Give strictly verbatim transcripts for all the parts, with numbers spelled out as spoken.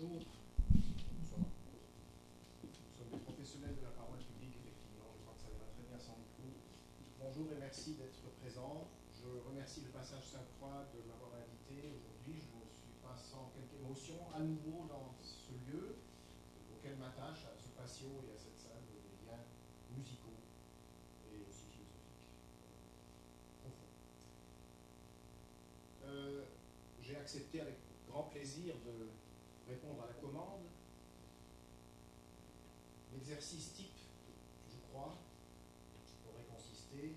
bonjour. Bonsoir. Nous sommes des professionnels de la parole publique, effectivement. Je crois que ça ira très bien sans micro. Bonjour et merci d'être présent. Je remercie le Passage Sainte-Croix de m'avoir invité aujourd'hui. Je ne suis pas sans quelque émotion à nouveau dans ce lieu auquel m'attache, à ce patio et à cette salle, des liens musicaux et aussi philosophiques profonds. Euh, J'ai accepté avec grand plaisir de répondre à la commande. L'exercice type, je crois, aurait consisté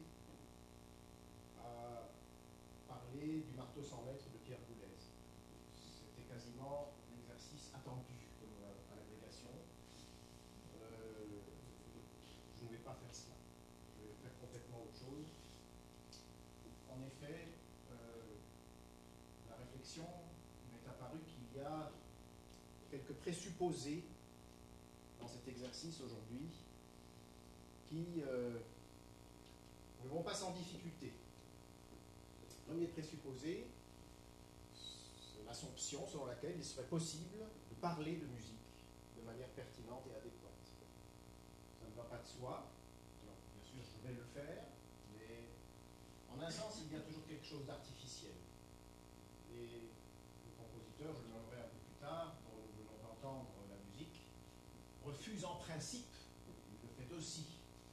à parler du marteau sans maître de Pierre Boulez. C'était quasiment l'exercice attendu comme à l'agrégation. Euh, je ne vais pas faire cela. Je vais faire complètement autre chose. En effet, euh, la réflexion m'est apparue qu'il y a quelques présupposés dans cet exercice aujourd'hui qui euh, ne vont pas sans difficulté. Le premier présupposé, c'est l'assomption selon laquelle il serait possible de parler de musique de manière pertinente et adéquate. Ça ne va pas de soi. Alors, bien sûr, je vais le faire, mais en un sens, il y a toujours quelque chose d'artificiel. Et le compositeur, je le nommerai un peu plus tard, dont nous venons d'entendre la musique, refuse en principe, il le fait aussi,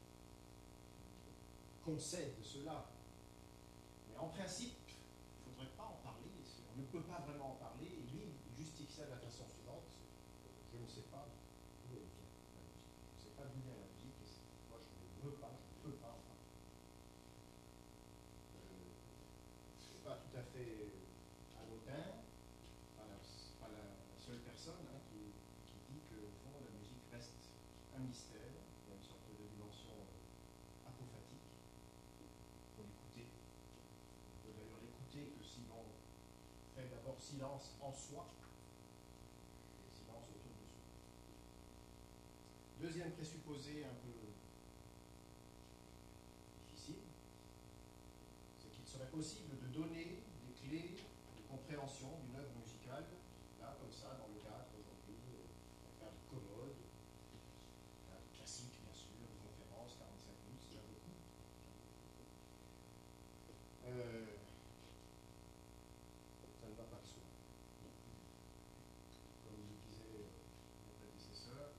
concède cela, mais en principe, il ne faudrait pas en parler, on ne peut pas vraiment en parler, et lui, il justifie ça de la façon suivante, je ne sais pas d'où elle vient, la musique. Je ne sais pas d'où vient la musique, et moi je ne veux pas, je ne peux pas en parler. Euh, Ce n'est pas tout à fait anodin, pas la, pas la seule personne hein, qui, qui dit que, au fond, la musique reste un mystère, il y a une sorte de dimension apophatique. Il faut l'écouter. On peut d'ailleurs l'écouter que si l'on fait d'abord silence en soi et silence autour de soi. Deuxième présupposé un peu difficile, c'est qu'il serait possible de donner des clés de compréhension d'une œuvre musicale, là, comme ça, dans le cadre aujourd'hui, un cadre commode, un cadre classique, bien sûr, une conférence, quarante-cinq minutes, c'est déjà beaucoup. Euh, ça ne va pas de soi. Comme le disait mon prédécesseur,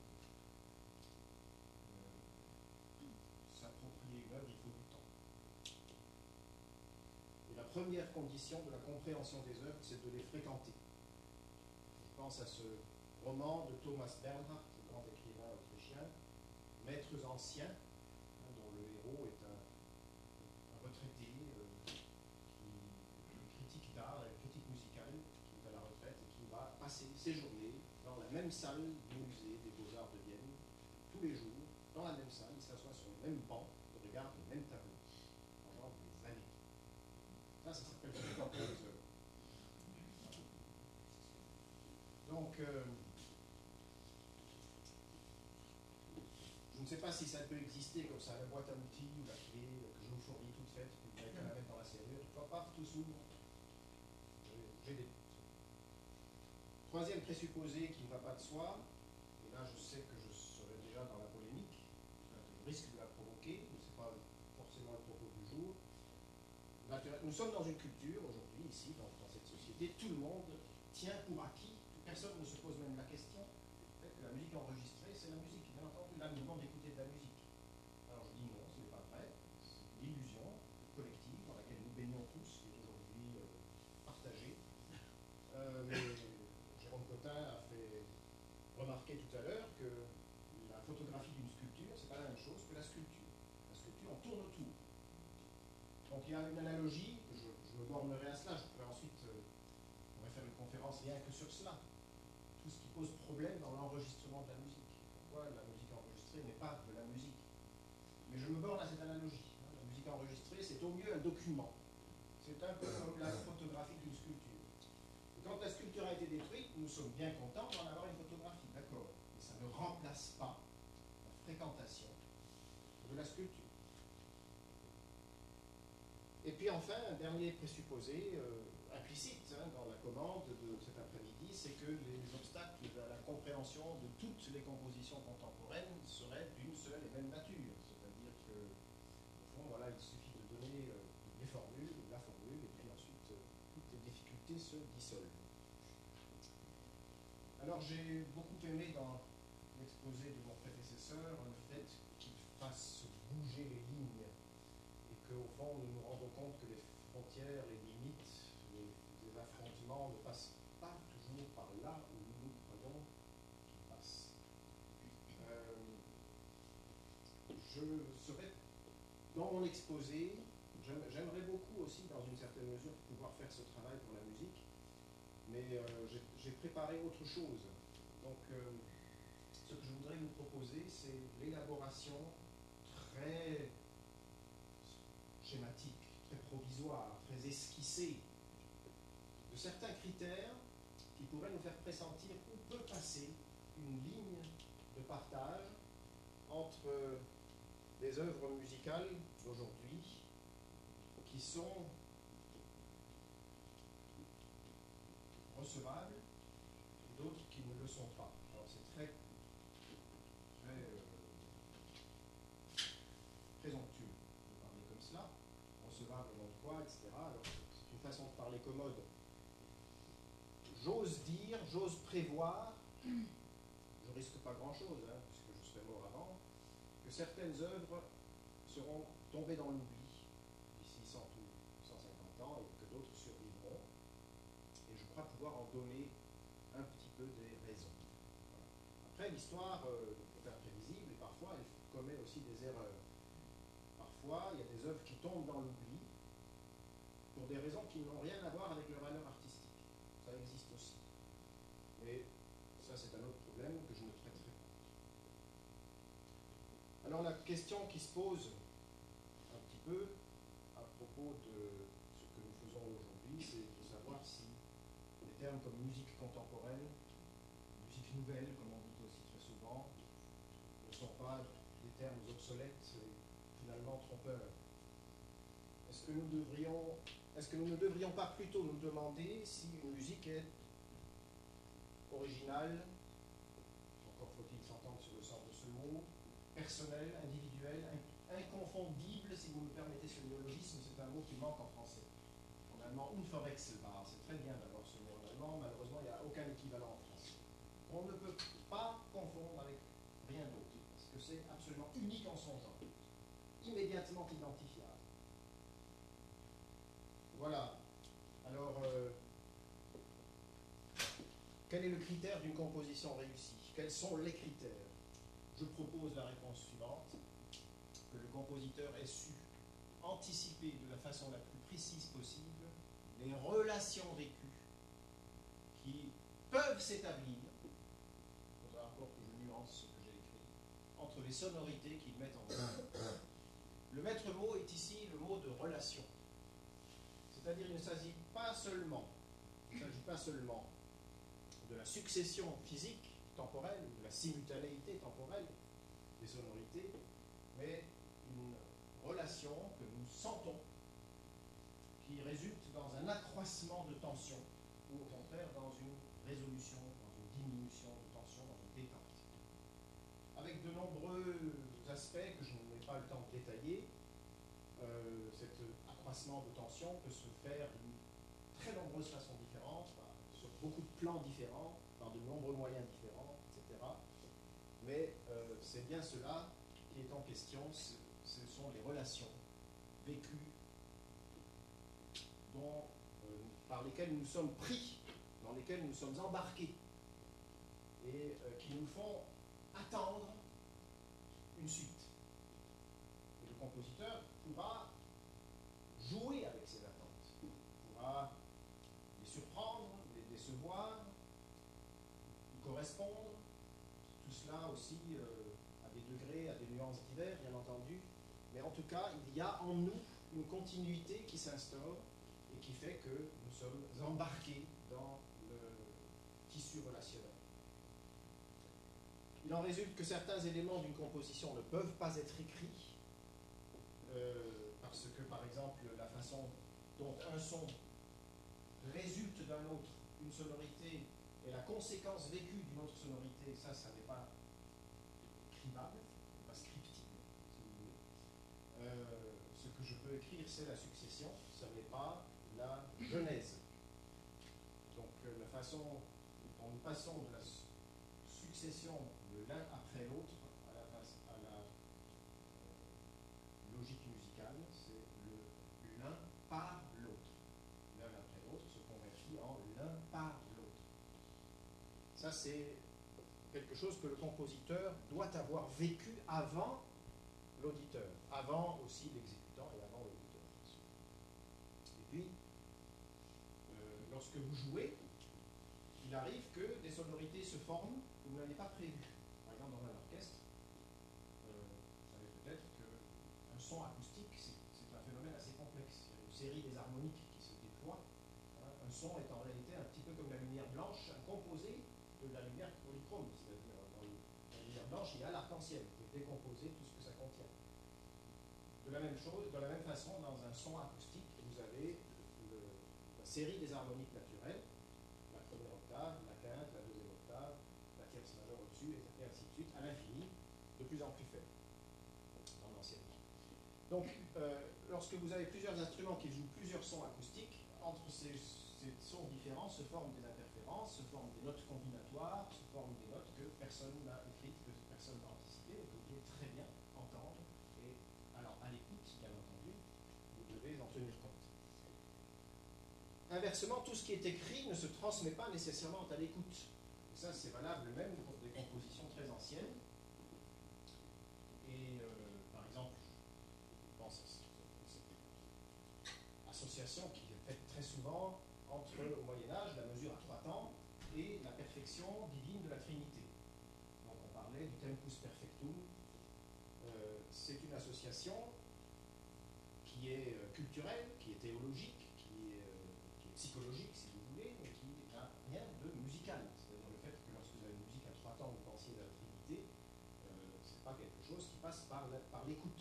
euh, s'approprier une œuvre, il faut du temps. Et la première condition de la compréhension des œuvres, c'est de les fréquenter. Je pense à ce roman de Thomas Bernhard, le grand écrivain autrichien, Maîtres anciens, hein, dont le héros est un, un retraité euh, qui est critique d'art, critique musicale, qui est à la retraite et qui va passer ses journées dans la même salle du musée des Beaux-Arts de Vienne, tous les jours, dans la même salle, il s'assoit sur le même banc, il regarde les mêmes tableaux pendant des années. Ça, ça s'appelle fréquenter les œuvres. Donc, euh, je ne sais pas si ça peut exister comme ça, la boîte à outils ou la clé que je vous fournis toute faite, que vous n'avez qu'à la mettre dans la serrure, paf, paf, tout s'ouvre. J'ai des doutes. Troisième présupposé qui ne va pas de soi, et là je sais que je serai déjà dans la polémique, que je risque de la provoquer, mais ce n'est pas forcément le propos du jour. Nous sommes dans une culture aujourd'hui, ici, dans, dans cette société, tout le monde tient pour acquis, personne ne se pose même la question, que la musique enregistrée, c'est la musique, bien entendu, là nous demande d'écouter de la musique. Alors je dis non, ce n'est pas vrai, c'est une illusion collective dans laquelle nous baignons tous, qui est aujourd'hui euh, partagée. Euh, mais Jérôme Cotin a fait remarquer tout à l'heure que la photographie d'une sculpture, c'est pas la même chose que la sculpture. La sculpture, on tourne autour. Donc il y a une analogie, que je, je me bornerai à cela, je pourrais ensuite euh, on pourrait faire une conférence rien que sur cela. Tout ce qui pose problème dans l'enregistrement de la musique. Pourquoi la musique enregistrée n'est pas de la musique. Mais je me borne à cette analogie. La musique enregistrée, c'est au mieux un document. C'est un peu comme la photographie d'une sculpture. Et quand la sculpture a été détruite, nous sommes bien contents d'en avoir une photographie, d'accord. Mais ça ne remplace pas la fréquentation de la sculpture. Et puis enfin, un dernier présupposé euh, implicite hein, dans la commande de cet après-midi, c'est que les obstacles la, la compréhension de toutes les compositions contemporaines serait d'une seule et même nature. C'est-à-dire que, au fond, voilà, il suffit de donner euh, les formules, la formule, et puis ensuite euh, toutes les difficultés se dissolvent. Alors j'ai beaucoup aimé dans l'exposé de mon prédécesseur le fait qu'il fasse bouger les lignes et qu'au fond nous nous rendons compte que les frontières, les limites, les, les affrontements ne passent pas toujours par là où nous croyons qu'ils passent. Euh, je serais, dans mon exposé, j'aimerais beaucoup aussi, dans une certaine mesure, pouvoir faire ce travail pour la musique, mais euh, j'ai préparé autre chose. Donc, euh, ce que je voudrais vous proposer, c'est l'élaboration très schématique, très provisoire, très esquissée de certains critères qui pourraient nous faire pressentir où peut passer une ligne de partage entre des œuvres musicales d'aujourd'hui qui sont recevables et d'autres qui ne le sont pas. Alors c'est très, très euh, présomptueux de parler comme cela, recevable au nom de quoi, et cetera. Alors c'est une façon de parler commode. J'ose dire, j'ose prévoir, je risque pas grand-chose, hein, puisque je serai mort avant, que certaines œuvres seront tombées dans l'oubli d'ici cent ou cent cinquante ans et que d'autres survivront. Et je crois pouvoir en donner un petit peu des raisons. Voilà. Après, l'histoire euh, est imprévisible et parfois elle commet aussi des erreurs. Parfois, il y a des œuvres qui tombent dans l'oubli pour des raisons qui n'ont rien à voir avec leur valeur artistique. Ça existe aussi. Mais ça, c'est un autre problème que je ne traiterai pas. Alors, la question qui se pose un petit peu à propos de ce que nous faisons aujourd'hui, c'est de savoir si des termes comme musique contemporaine, musique nouvelle, comme on dit aussi très souvent, ne sont pas des termes obsolètes et finalement trompeurs. Est-ce que nous devrions, est-ce que nous ne devrions pas plutôt nous demander si une musique est originale, encore faut-il s'entendre sur le sens de ce mot, personnelle, individuelle, inconfondible, si vous me permettez ce néologisme, c'est un mot qui manque en français. En allemand, unverwechselbar, c'est très bien d'avoir ce mot en allemand, malheureusement il n'y a aucun équivalent en français. On ne peut pas confondre avec rien d'autre, parce que c'est absolument unique en son genre, immédiatement identifiable. Voilà. Alors, euh, quel est le critère d'une composition réussie? Quels sont les critères? Je propose la réponse suivante, que le compositeur ait su anticiper de la façon la plus précise possible les relations vécues qui peuvent s'établir, il faudra encore que je nuance ce que j'ai écrit, entre les sonorités qu'il met en œuvre. Le maître mot est ici le mot de relation. C'est-à-dire qu'il ne s'agit pas seulement, il ne s'agit pas seulement de la succession physique temporelle, ou de la simultanéité temporelle des sonorités, mais une relation que nous sentons qui résulte dans un accroissement de tension, ou au contraire dans une résolution, dans une diminution de tension, dans une détente. Avec de nombreux aspects que je n'ai pas le temps de détailler, euh, cet accroissement de tension peut se faire d'une très nombreuses façons différentes, sur beaucoup de plans différents, par de nombreux moyens différents, et cetera. Mais euh, c'est bien cela qui est en question, ce, ce sont les relations vécues dont, euh, par lesquelles nous sommes pris, dans lesquelles nous sommes embarqués, et euh, qui nous font attendre une suite. Et le compositeur pourra jouer avec ces attentes, pourra les surprendre, les décevoir, y correspondre, tout cela aussi euh, à des degrés, à des nuances diverses, bien entendu, mais en tout cas, il y a en nous une continuité qui s'instaure et qui fait que nous sommes embarqués dans le tissu relationnel. Il en résulte que certains éléments d'une composition ne peuvent pas être écrits, euh, parce que, par exemple, la façon dont un son résulte d'un autre, une sonorité et la conséquence vécue d'une autre sonorité, ça, ça n'est pas cribable, pas scriptible, si vous voulez. Euh, ce que je peux écrire, c'est la succession, ce n'est pas la genèse. Donc, euh, la façon dont nous passons de la succession de l'un après l'autre à la, à la euh, logique musicale, c'est le l'un par l'autre. L'un après l'autre se convertit en l'un par l'autre. Ça, c'est quelque chose que le compositeur doit avoir vécu avant l'auditeur, avant aussi l'exécutant et avant l'auditeur. Et puis, euh, lorsque vous jouez, il arrive que des sonorités se forment que vous n'avez pas prévues. Par exemple, dans un orchestre, euh, vous savez peut-être qu'un son acoustique, c'est un phénomène assez complexe. Il y a une série des harmoniques qui se déploient. Hein. Un son est en réalité un petit peu comme la lumière blanche, un composé de la lumière polychrome, c'est-à-dire dans la lumière blanche, il y a l'arc-en-ciel qui est décomposé, tout ce que ça contient. De la même chose, de la même façon, dans un son acoustique, vous avez le, la série des harmoniques naturelles, la première octave, la quinte, la deuxième octave, la tierce majeure au-dessus, et ainsi de suite, à l'infini, de plus en plus faible, dans l'enseignement. Donc, euh, lorsque vous avez plusieurs instruments qui jouent plusieurs sons acoustiques, entre ces, ces sons différents se forment des interférences, se forment des notes combinatoires, se forment des notes que personne n'a écrites, que personne n'a anticipées, et que vous pouvez très bien entendre. Et alors, à l'écoute, bien entendu, vous devez en tenir compte. Inversement, tout ce qui est écrit ne se transmet pas nécessairement à l'écoute. Et ça, c'est valable même pour des compositions très anciennes. Et euh, par exemple, je pense à cette association qui est faite très souvent entre, au Moyen-Âge, la mesure à trois temps et la perfection divine de la Trinité. Donc on parlait du tempus perfectum. Euh, c'est une association qui est euh, culturelle, qui est théologique, qui est, euh, qui est psychologique, si vous voulez, mais qui n'a rien de musical. C'est-à-dire le fait que lorsque vous avez une musique à trois temps, vous pensiez à la Trinité, euh, ce n'est pas quelque chose qui passe par l'écoute.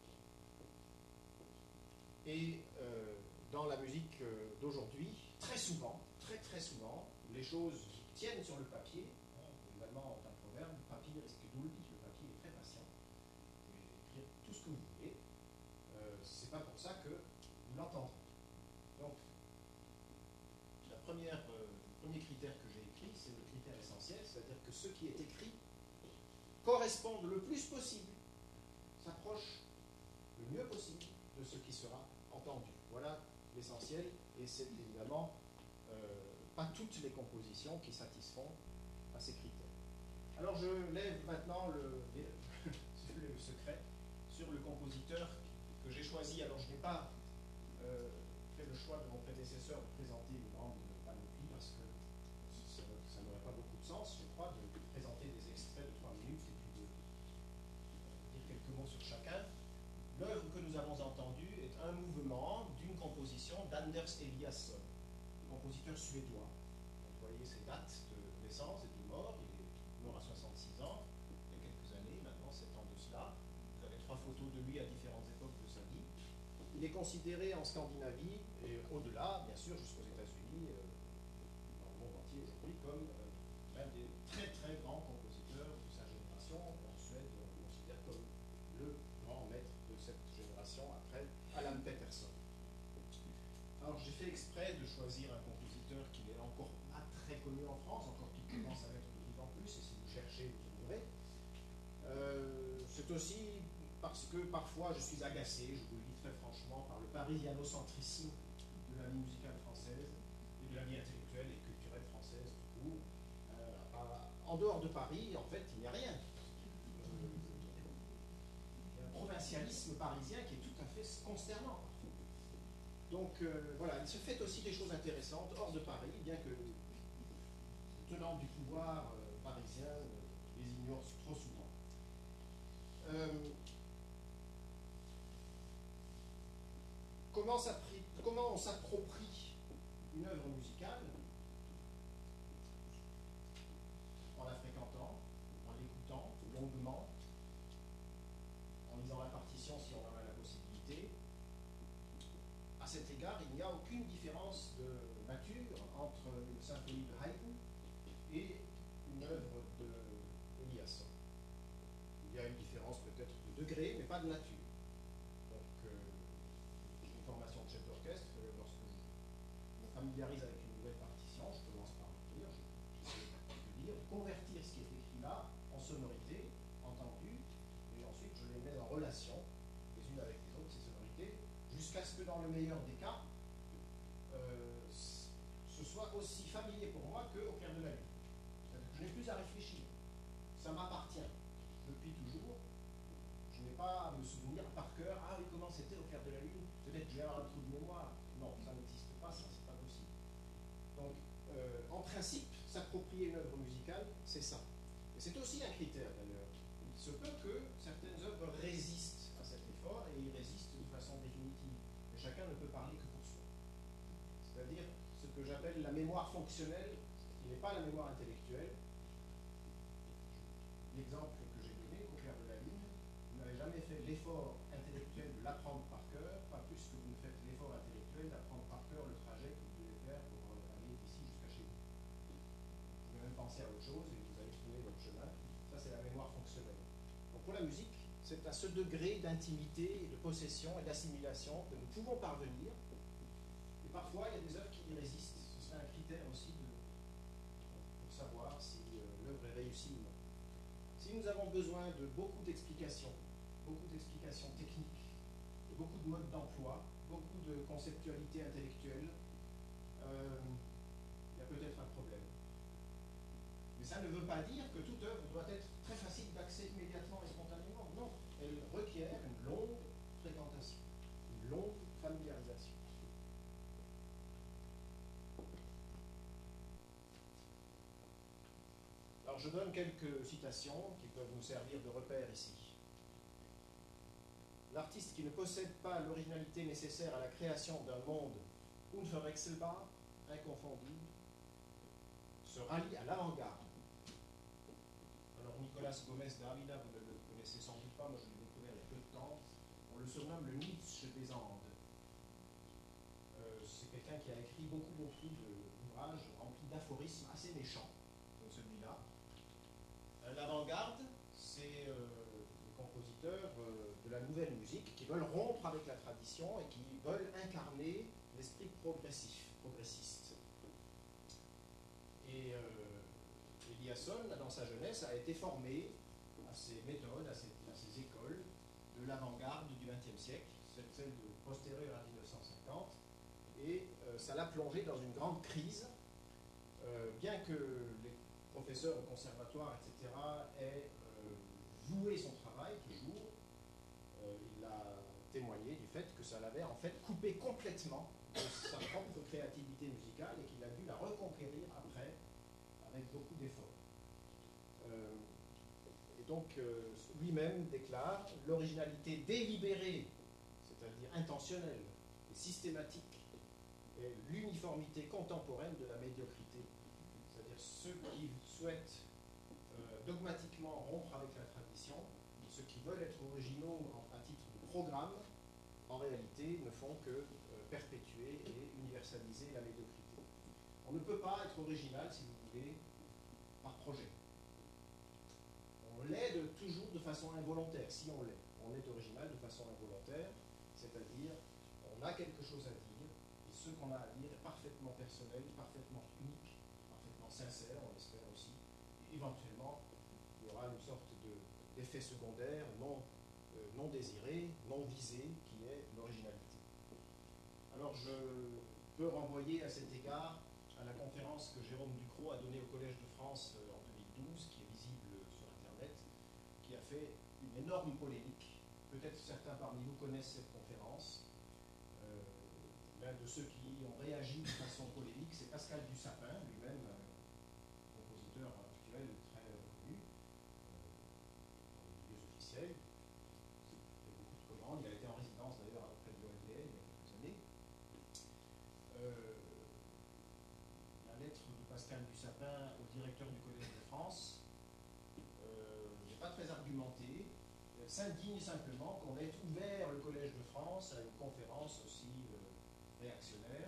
Et euh, dans la musique euh, d'aujourd'hui, très souvent, très très souvent, les choses tiennent sur le papier. Hein, les Allemands ont un proverbe, papier ist geduldig, le papier est très patient. Vous pouvez écrire tout ce que vous voulez. Euh, c'est pas pour ça que vous l'entendrez. Donc, la première, euh, le premier critère que j'ai écrit, c'est le critère essentiel, c'est-à-dire que ce qui est écrit corresponde le plus possible, s'approche le mieux possible de ce qui sera entendu. Voilà l'essentiel, et c'est évidemment euh, pas toutes les compositions qui satisfont à ces critères. Alors je lève maintenant le, le secret sur le compositeur que j'ai choisi. Alors je n'ai pas euh, fait le choix de mon prédécesseur de présenter une grande panoplie parce que ça, ça n'aurait pas beaucoup de sens, je crois, de présenter des extraits de trois minutes et puis de euh, dire quelques mots sur chacun. L'œuvre que nous avons entendue est un mouvement d'une composition d'Anders Eliasson, compositeur suédois. Vous voyez ses dates de naissance et de mort. Il est mort à soixante-six ans, il y a quelques années, maintenant sept ans de cela. Vous avez trois photos de lui à différentes époques de sa vie. Il est considéré en Scandinavie et au-delà, bien sûr, jusqu'aux États-Unis, euh, dans le monde entier aujourd'hui, comme euh, l'un des très très grands compositeurs de sa génération. En Suède, on le considère comme le grand maître de cette génération après Alan Peterson. Alors j'ai fait exprès de choisir un compositeur qui n'est encore pas très connu en France, encore qu'il commence à mettre de plus en plus, et si vous cherchez, vous trouverez. Euh, c'est aussi parce que parfois je suis agacé, je vous le dis très franchement, par le parisianocentrisme de la vie musicale française et de la vie intellectuelle et culturelle française tout court. Euh, à, en dehors de Paris, en fait, il n'y a rien. Euh, il y a un provincialisme parisien qui est tout à fait consternant. Donc euh, voilà, il se fait aussi des choses intéressantes hors de Paris, bien que les tenants du pouvoir euh, parisien euh, les ignorent trop souvent. Euh, comment, comment on s'approprie une œuvre musicale? En la fréquentant, en l'écoutant longuement, en lisant la partition si on en a la possibilité. À cet égard, il n'y a aucune différence de nature entre une symphonie de Haydn degré, mais pas de nature. Donc, euh, j'ai une formation de chef d'orchestre. Lorsque je me familiarise avec une nouvelle partition, je commence par lire, j'essaie de lire, de convertir ce qui est écrit là en sonorité, entendue, et ensuite je les mets en relation, les unes avec les autres, ces sonorités, jusqu'à ce que dans le meilleur des cas, euh, ce soit aussi familier pour moi qu'au clair de la lune. C'est-à-dire que je n'ai plus à réfléchir. Ça m'appartient depuis toujours. Je n'ai pas à me souvenir par cœur, ah oui, comment c'était au clair de la lune, peut-être que j'ai un trou de mémoire. Non, ça n'existe pas, ça, c'est pas possible. Donc, euh, en principe, s'approprier une œuvre musicale, c'est ça. Et c'est aussi un critère, d'ailleurs. Il se peut que certaines œuvres résistent à cet effort, et y résistent de façon définitive. Mais chacun ne peut parler que pour soi. C'est-à-dire ce que j'appelle la mémoire fonctionnelle, qui n'est pas la mémoire intellectuelle. L'exemple que j'ai donné, au clair de la lune, vous n'avez jamais fait l'effort intellectuel de l'apprendre par cœur, pas plus que vous ne faites l'effort intellectuel d'apprendre par cœur le trajet que vous devez faire pour aller d'ici jusqu'à chez vous. Vous pouvez même penser à autre chose et vous allez trouver votre chemin. Ça, c'est la mémoire fonctionnelle. Donc pour la musique, c'est à ce degré d'intimité, de possession et d'assimilation que nous pouvons parvenir. Et parfois, il y a des œuvres qui y résistent. Ce serait un critère aussi de, pour savoir si euh, l'œuvre est réussie ou non. Si nous avons besoin de beaucoup d'explications, beaucoup d'explications techniques, de beaucoup de modes d'emploi, beaucoup de conceptualité intellectuelle, euh, il y a peut-être un problème. Mais ça ne veut pas dire que toute œuvre doit être très facile d'accès immédiatement et spontanément. Non, elle requiert une longue fréquentation, une longue familiarisation. Alors je donne quelques citations qui peuvent nous servir de repère ici. L'artiste qui ne possède pas l'originalité nécessaire à la création d'un monde unverwechselbar, inconfondible, se rallie à l'avant-garde. Alors Nicolas Gomez d'Ávila, vous ne le connaissez sans doute pas, moi je l'ai découvert il y a peu de temps, on le surnomme le Nietzsche des Andes. Euh, c'est quelqu'un qui a écrit beaucoup, beaucoup d'ouvrages remplis d'aphorismes assez méchants, comme celui-là. Euh, L'avant-garde, c'est euh, les compositeurs euh, de la nouvelle musique qui veulent rompre avec la tradition et qui veulent incarner l'esprit progressif, progressiste. Et euh, Eliasson, dans sa jeunesse, a été formé à ces méthodes, à ces, à ces écoles de l'avant-garde du vingtième siècle, celle de postérieure à mille neuf cent cinquante, et euh, ça l'a plongé dans une grande crise, euh, bien que les professeurs au conservatoire, et cetera, aient euh, voué son travail toujours, euh, il a témoigné du fait que ça l'avait en fait coupé complètement de sa propre créativité musicale et qu'il a dû la reconquérir après avec beaucoup d'efforts. Euh, et donc euh, lui-même déclare l'originalité délibérée, c'est-à-dire intentionnelle et systématique, et l'uniformité contemporaine de la médiocrité. C'est-à-dire ceux qui souhaitent euh, dogmatiquement rompre avec la tradition, ceux qui veulent être originaux à titre de programme, en réalité ne font que euh, perpétuer et universaliser la médiocrité. On ne peut pas être original, si vous voulez, par projet. On l'est de, toujours de façon involontaire, si on l'est. On est original de façon involontaire, c'est-à-dire on a quelque chose à dire, et ce qu'on a à dire est parfaitement personnel, parfaitement unique, parfaitement sincère, on l'espère aussi. Et éventuellement, il y aura une sorte d'effet secondaire non, euh, non désiré, non visé, qui est l'originalité. Alors je peux renvoyer à cet égard à la conférence que Jérôme Ducrot a donnée au Collège de France en deux mille douze, qui est visible sur Internet, qui a fait une énorme polémique. Peut-être certains parmi vous connaissent cette conférence. Euh, L'un de ceux qui ont réagi de façon polémique, c'est Pascal Dussapin, lui-même un compositeur actuel très reconnu, euh, dans les milieux officiels. Il a fait beaucoup de commandes, il a été en résidence d'ailleurs auprès de l'O L D N il y a quelques années. Euh, la lettre de Pascal Dussapin au directeur du Collège de France euh, n'est pas très argumentée. Elle s'indigne simplement qu'on ait ouvert le Collège de France à une conférence aussi euh, réactionnaire.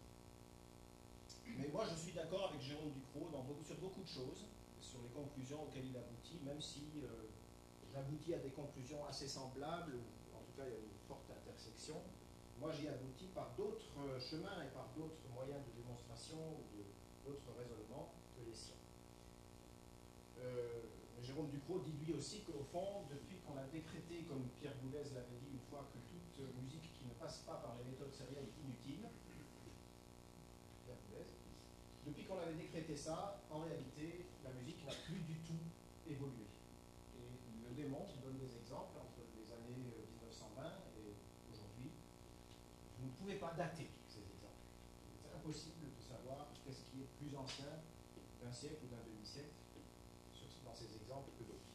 Mais moi je suis d'accord avec Jérôme Ducrot dans beaucoup, sur beaucoup de choses, sur les conclusions auxquelles il aboutit, même si euh, j'aboutis à des conclusions assez semblables, ou en tout cas il y a une forte intersection. Moi j'y aboutis par d'autres chemins et par d'autres moyens de démonstration ou d'autres raisonnements que les siens. Euh, Jérôme Ducrot dit lui aussi qu'au fond, depuis qu'on a décrété, comme Pierre Boulez l'avait dit une fois, que toute musique qui ne passe pas par les méthodes sérielles est inutile, Pierre Boulez, depuis qu'on avait décrété ça, en réalité, la musique n'a plus du tout évolué. Et il le démontre, il donne des exemples entre les années mille neuf cent vingt et aujourd'hui. Vous ne pouvez pas dater ces exemples. C'est impossible de savoir qu'est-ce qui est plus ancien d'un siècle ou d'un demi-siècle dans ces exemples que d'autres.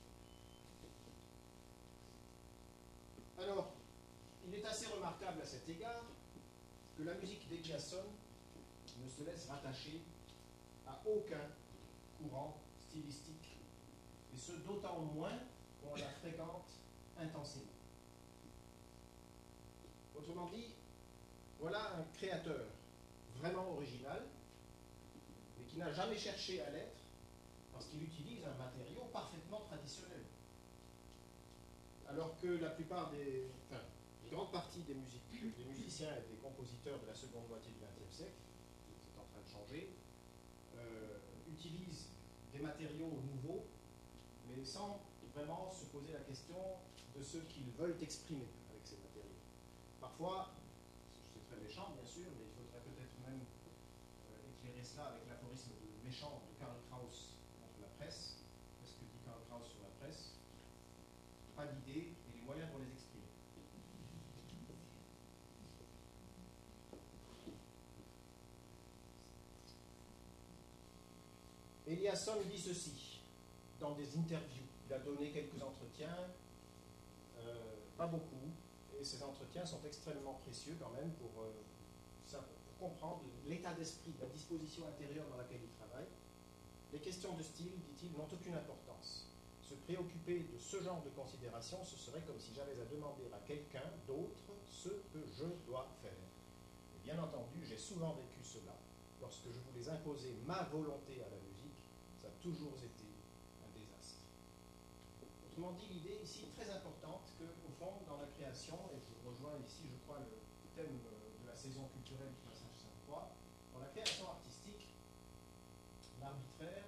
Alors, il est assez remarquable à cet égard que la musique d'Eliasson ne se laisse rattacher à aucun courant stylistique, et ce d'autant moins qu'on la fréquente intensément. Autrement dit, voilà un créateur vraiment original, mais qui n'a jamais cherché à l'être, parce qu'il utilise un matériau parfaitement traditionnel. Alors que la plupart des, enfin, une grande partie des, musiques, des musiciens et des compositeurs de la seconde moitié du vingtième siècle, c'est en train de changer, euh, utilisent des matériaux nouveaux, mais sans vraiment se poser la question de ce qu'ils veulent exprimer avec ces matériaux. Parfois, c'est très méchant bien sûr, mais il faudrait peut-être même euh, éclairer cela avec l'aphorisme de méchant de Karl Kraus contre la presse. Qu'est-ce que dit Karl Kraus sur la presse? Pas d'idées et les moyens pour les exprimer. Eliasson dit ceci dans des interviews. Il a donné quelques entretiens, euh, pas beaucoup, et ces entretiens sont extrêmement précieux quand même pour, euh, ça, pour comprendre l'état d'esprit, la disposition intérieure dans laquelle il travaille. Les questions de style, dit-il, n'ont aucune importance. Se préoccuper de ce genre de considération, ce serait comme si j'avais à demander à quelqu'un d'autre ce que je dois faire. Et bien entendu, j'ai souvent vécu cela. Lorsque je voulais imposer ma volonté à la musique, ça a toujours été un désastre. Autrement dit, l'idée ici très importante qu'au fond, dans la création, et je rejoins ici, je crois, le thème de la saison culturelle du passage Sainte-Croix, dans la création artistique, l'arbitraire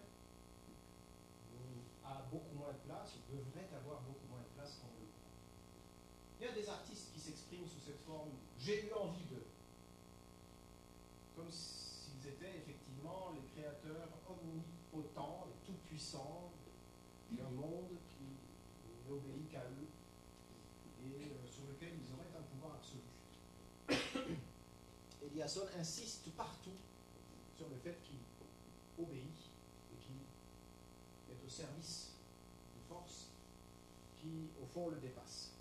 a beaucoup moins de place, ou devrait avoir beaucoup moins de place qu'on le croit. Il y a des artistes qui s'expriment sous cette forme « j'ai eu envie de », comme s'ils étaient effectivement les créateurs omnipotents et tout-puissants d'un monde qui n'obéit qu'à eux et euh, sur lequel ils auraient un pouvoir absolu. Eliasson insiste partout sur le fait qu'il obéit et qu'il est au service de forces qui, au fond, le dépassent.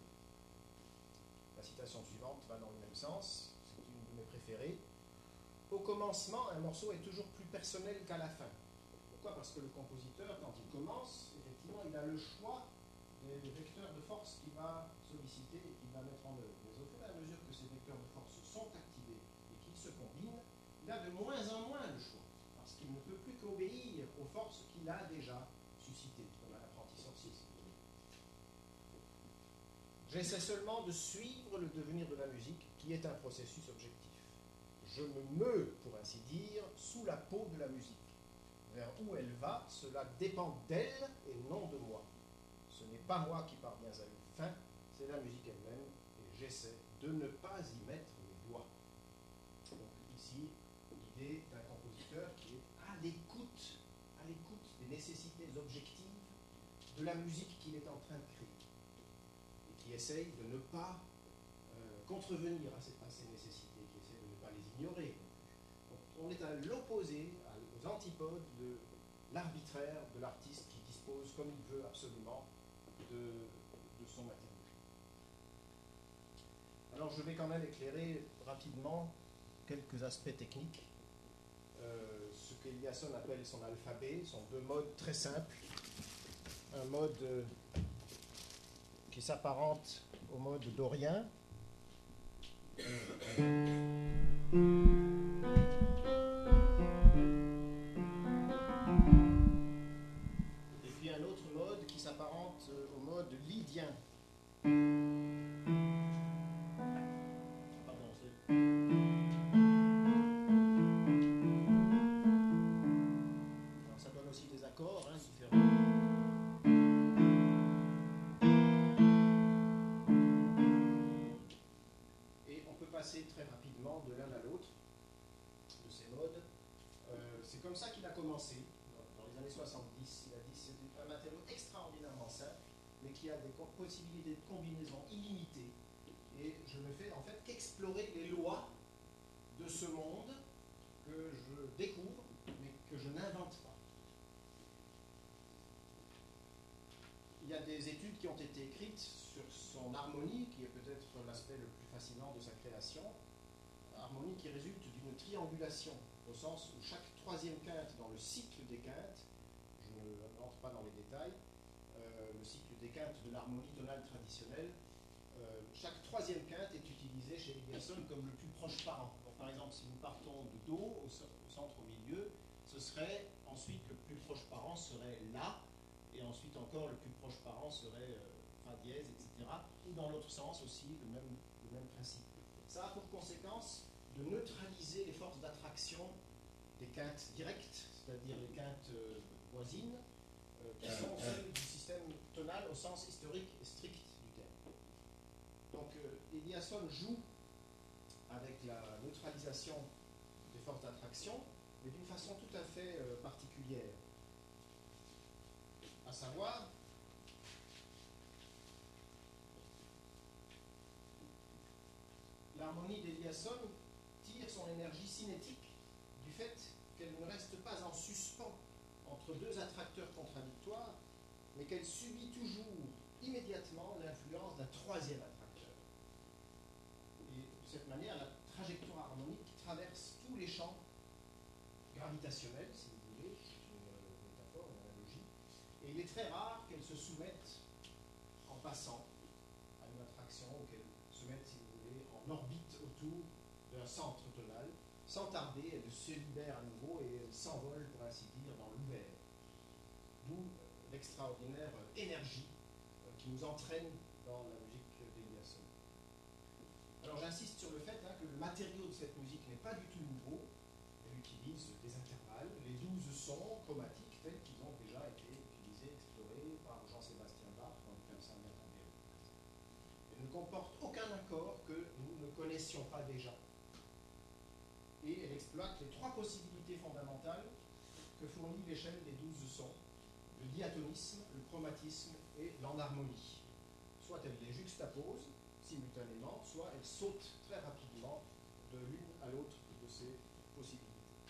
La citation suivante va dans le même sens, c'est une de mes préférées. Au commencement, un morceau est toujours plus personnel qu'à la fin. Pourquoi? Parce que le compositeur, quand il commence, effectivement, il a le choix des vecteurs de force qu'il va solliciter et qu'il va mettre en œuvre. Mais au fur et à mesure que ces vecteurs de force sont activés et qu'ils se combinent, il a de moins en moins le choix, parce qu'il ne peut plus qu'obéir aux forces qu'il a déjà suscitées, comme un apprenti sorcier. J'essaie seulement de suivre le devenir de la musique, qui est un processus objectif. Je me meus, pour ainsi dire, sous la peau de la musique. Vers où elle va, cela dépend d'elle et non de moi. Ce n'est pas moi qui parviens à une fin, c'est la musique elle-même, et j'essaie de ne pas y mettre mes doigts. Donc ici, l'idée d'un compositeur qui est à l'écoute, à l'écoute des nécessités objectives de la musique qu'il est en train de créer, et qui essaye de ne pas euh, contrevenir à ces, à ces nécessités, qui essaie de ne pas les ignorer. Donc, on est à l'opposé, aux antipodes de l'arbitraire de l'artiste qui dispose comme il veut absolument de, de son matériau. Alors je vais quand même éclairer rapidement quelques aspects techniques. Euh, ce qu'Eliasson appelle son alphabet sont deux modes très simples. Un mode euh, qui s'apparente au mode dorien. Et puis un autre mode qui s'apparente au mode ça qu'il a commencé, dans, dans les années soixante-dix. Il a dit que c'est un matériau extraordinairement simple, mais qui a des possibilités de combinaison illimitées. Et je ne fais en fait qu'explorer les lois de ce monde que je découvre, mais que je n'invente pas. Il y a des études qui ont été écrites sur son harmonie, qui est peut-être l'aspect le plus fascinant de sa création. Harmonie qui résulte d'une triangulation, au sens où chaque troisième quinte dans le cycle des quintes, je n'entre pas dans les détails, euh, le cycle des quintes de l'harmonie tonale traditionnelle, euh, chaque troisième quinte est utilisée chez Eliasson comme le plus proche parent. Donc, par exemple, si nous partons de Do au, au centre au milieu, ce serait ensuite le plus proche parent serait La, et ensuite encore le plus proche parent serait euh, Fa dièse, et cetera. Ou dans l'autre sens aussi, le même, le même principe. Ça a pour conséquence de neutraliser les forces d'attraction des quintes directes, c'est-à-dire les quintes euh, voisines, euh, qui sont celles du système tonal au sens historique et strict du terme. Donc euh, Eliasson joue avec la neutralisation des forces d'attraction, mais d'une façon tout à fait euh, particulière. À savoir, l'harmonie d'Eliasson tire son énergie cinétique du fait qu'elle ne reste pas en suspens entre deux attracteurs contradictoires, mais qu'elle subit toujours immédiatement l'influence d'un troisième attracteur. Et de cette manière, la trajectoire harmonique traverse tous les champs gravitationnels, si vous voulez, c'est une métaphore, une analogie, et il est très rare qu'elle se soumette en passant à une attraction, ou qu'elle se mette, si vous voulez, en orbite autour d'un centre tonal. Sans tarder, elle se libère à nouveau et elle s'envole, pour ainsi dire, dans l'ouvert. D'où l'extraordinaire énergie qui nous entraîne dans la musique d'Eliasson. Alors j'insiste sur le fait hein, que le matériau de cette musique n'est pas du tout nouveau. Elle utilise des intervalles, les douze sons chromatiques tels qu'ils ont déjà été utilisés, explorés par Jean-Sébastien Bach dans le clavecin d'Alembert. Elle ne comporte aucun accord que nous ne connaissions pas déjà. Et elle exploite les trois possibilités fondamentales que fournit l'échelle des douze sons, le diatonisme, le chromatisme et l'enharmonie. Soit elle les juxtapose simultanément, soit elle saute très rapidement de l'une à l'autre de ces possibilités.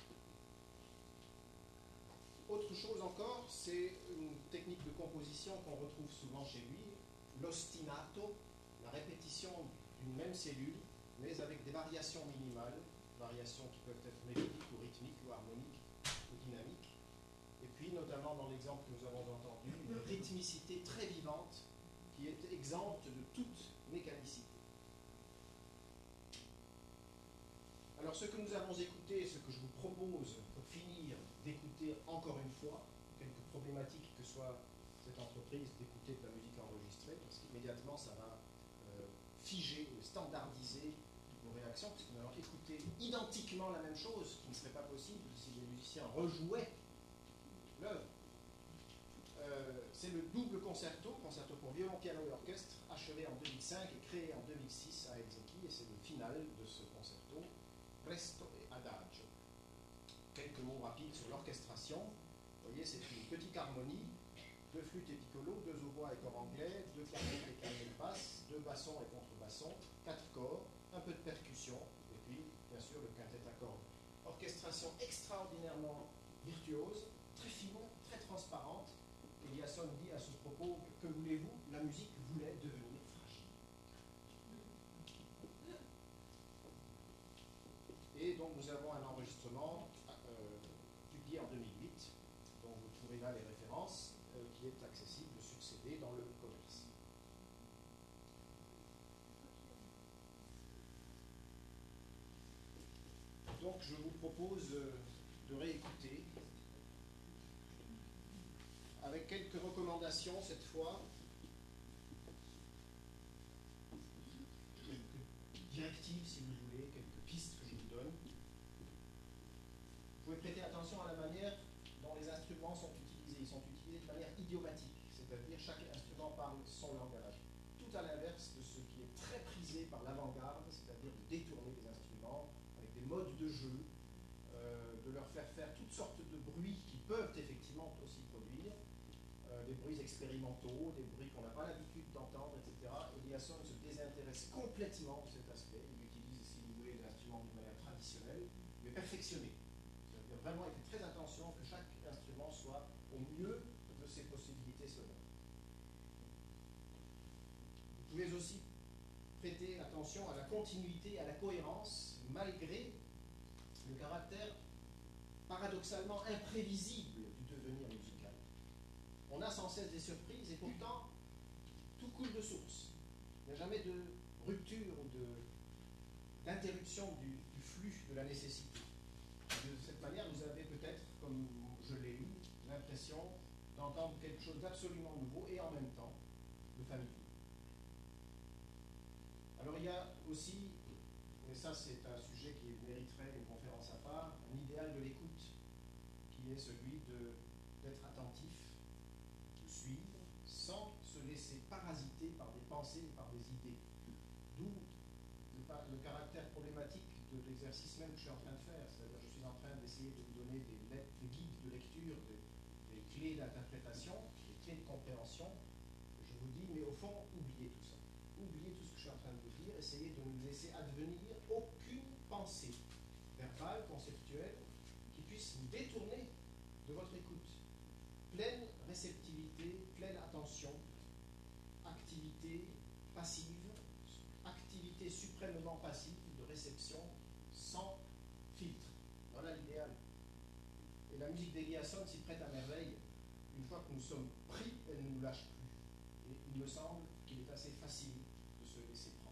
Autre chose encore, c'est une technique de composition qu'on retrouve souvent chez lui, l'ostinato, la répétition d'une même cellule, mais avec des variations minimales, variations qui peuvent être mélodiques ou rythmiques ou harmoniques ou dynamiques. Et puis, notamment dans l'exemple que nous avons entendu, une rythmicité très vivante qui est exempte de toute mécanicité. Alors, ce que nous avons écouté, ce que je vous propose pour finir d'écouter encore une fois, quelques problématiques que soit cette entreprise d'écouter de la musique enregistrée, parce qu'immédiatement ça va euh, figer, standardiser nos réactions, parce que nous allons écouter identiquement la même chose, ce qui ne serait pas possible si les musiciens rejouaient l'œuvre. Euh, c'est le double concerto, concerto pour violon, piano et orchestre, achevé en deux mille cinq et créé en deux mille six à Helsinki, et c'est le final de ce concerto, Presto et Adagio. Quelques mots rapides sur l'orchestration. Vous voyez, c'est une petite harmonie, deux flûtes et piccolo, deux hautbois et corps anglais, deux clarinettes et canne basse, deux bassons et contrebassons, quatre corps, un peu de percussion, et puis, bien sûr, le quintet à cordes. Orchestration extraordinairement virtuose, très fine, très transparente. Eliasson dit à ce propos, que voulez-vous, la musique voulait devenir fragile. Et donc nous avons un enregistrement euh, publié en deux mille huit, dont vous trouvez là les références, euh, qui est accessible sur C D dans le commerce. Donc je vous propose euh, de réécouter avec quelques recommandations cette fois, quelques directives si vous voulez, quelques pistes que je vous donne. Vous pouvez prêter attention à la manière dont les instruments sont utilisés. Ils sont utilisés de manière idiomatique, c'est-à-dire chaque instrument parle son langage. Tout à l'inverse de ce qui est très prisé par l'avant-garde, c'est-à-dire de détourner les instruments avec des modes de jeu, euh, de de leur faire faire toutes sortes de bruits qui peuvent effectivement aussi produire, euh, des bruits expérimentaux, des bruits qu'on n'a pas l'habitude d'entendre, et cetera. Eliasson se désintéresse complètement de cet aspect. Il utilise, si vous voulez, l'instrument d'une manière traditionnelle, mais perfectionnée. C'est-à-dire vraiment, il fait très attention que chaque instrument soit au mieux de ses possibilités sonores. Vous pouvez aussi prêter attention à la continuité, à la cohérence, malgré le caractère paradoxalement imprévisible du devenir musical. On a sans cesse des surprises et pourtant tout coule de source. Il n'y a jamais de rupture ou d'interruption du, du flux de la nécessité. De cette manière, vous avez peut-être, comme je l'ai eu, l'impression d'entendre quelque chose d'absolument nouveau et en même temps de familier. Alors il y a aussi, et ça c'est un sujet qui mériterait une conférence à part, un idéal de l'écoute qui est celui d'être attentif, de suivre, sans se laisser parasiter par des pensées, par des idées. D'où le, le caractère problématique de l'exercice même que je suis en train de faire. C'est-à-dire que je suis en train d'essayer de vous donner des, lettres, des guides de lecture, des, des clés d'interprétation, des clés de compréhension. Je vous dis, mais au fond, oubliez tout ça. Oubliez tout ce que je suis en train de vous dire. Essayez de ne laisser advenir aucune pensée verbale, conceptuelle, qui puisse vous détourner de votre écoute. Pleine réceptivité, pleine attention, activité passive, activité suprêmement passive de réception sans filtre. Voilà l'idéal. Et la musique d'Eliasson s'y prête à merveille. Une fois que nous sommes pris, elle ne nous lâche plus. Et il me semble qu'il est assez facile de se laisser prendre.